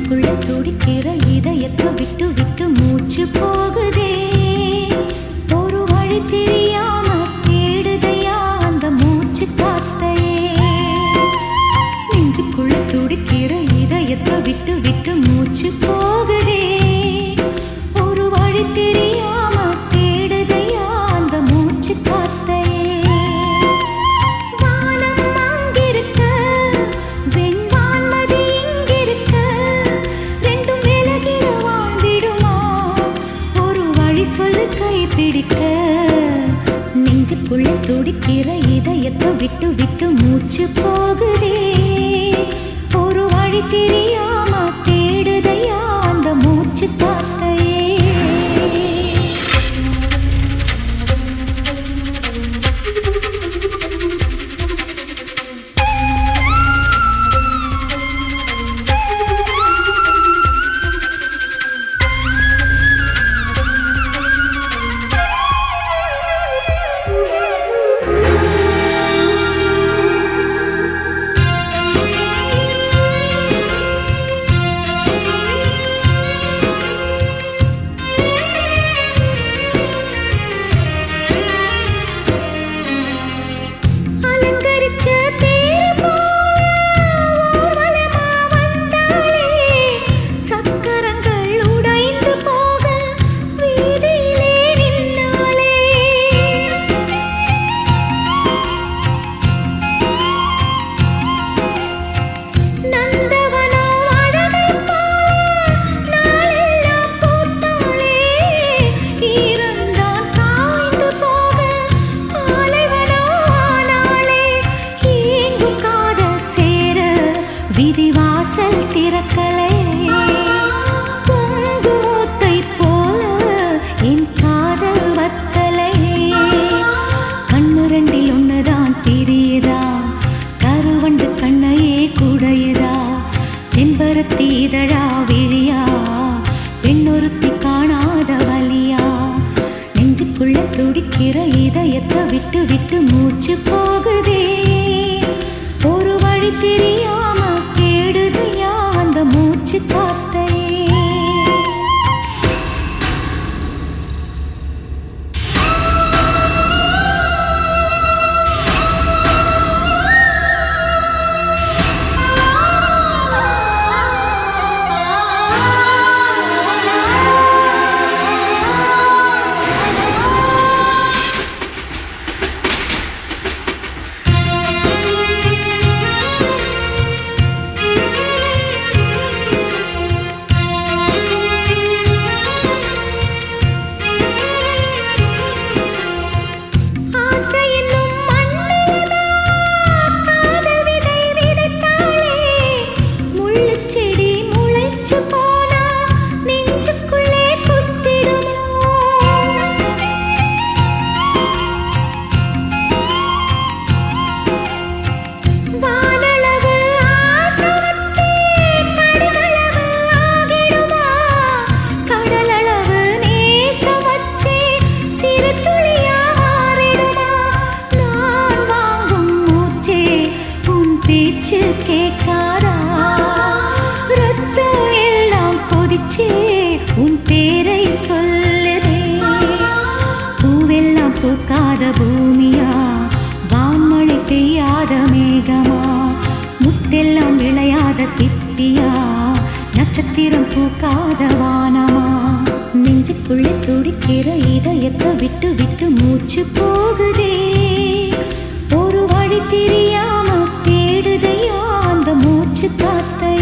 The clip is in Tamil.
நெஞ்சுக்குள்ள துடிக்கிற இதயத்தை விட்டு விட்டு மூச்சு போகுதே. ஒரு வழி தெரியாம தேடுதையா அந்த மூச்சு காத்தையே. நெஞ்சுக்குள்ள துடிக்கிற இதயத்தை விட்டு விட்டு மூச்சு போகுதே. ஒரு வழி தெரியாம தேடுதையா அந்த மூச்சு காத்தையே. வானம் அங்கிருக்க வெண்வான்மதி இங்கிருக்க ரெண்டும் விலகிட வாழ்ந்திடுமா? ஒரு வழி சொல்லு கைப்பிடிக்க. நெஞ்சுக்குள்ள துடிக்கிற இதயத்தை விட்டு விட்டு மூச்சு போகுதே. ஒரு வழி தெரியாம தேடுதையா அந்த மூச்சு காத்தையே. விதிவாசல் திறக்கலை பொங்கு மூத்தை போல என் காதல் வத்தலை. கண்ணு ரெண்டில் ஒன்னுதான் தெரியுதா? கருவண்டு கண்ணையே குடையுதா? செம்பருத்தி இதழா விழியா? பெண்ணொருத்தி காணாத வலியா? நெஞ்சுக்குள்ள துடிக்கிற இதயத்தை விட்டு விட்டு மூச்சு போகுதே. ஒரு வழி தெரியாம தேடுதையா அந்த மூச்சு காத்தையே. கேட்காரா ரத்தம் எல்லாம் கொதிச்சே உன் பேரை சொல்லுதே. பூவெல்லாம் பூக்காத பூமியா? வான்மழை பெய்யாத மேகமா? முத்தெல்லாம் விளையாத சிப்பியா? நட்சத்திரம் பூக்காத வானமா? நெஞ்சுக்குள்ள துடிக்கிற இதயத்தை விட்டு விட்டு மூச்சு போகுதே. ஒரு வழி தெரியாம தேடுதையா அந்த மூச்சு காத்தை.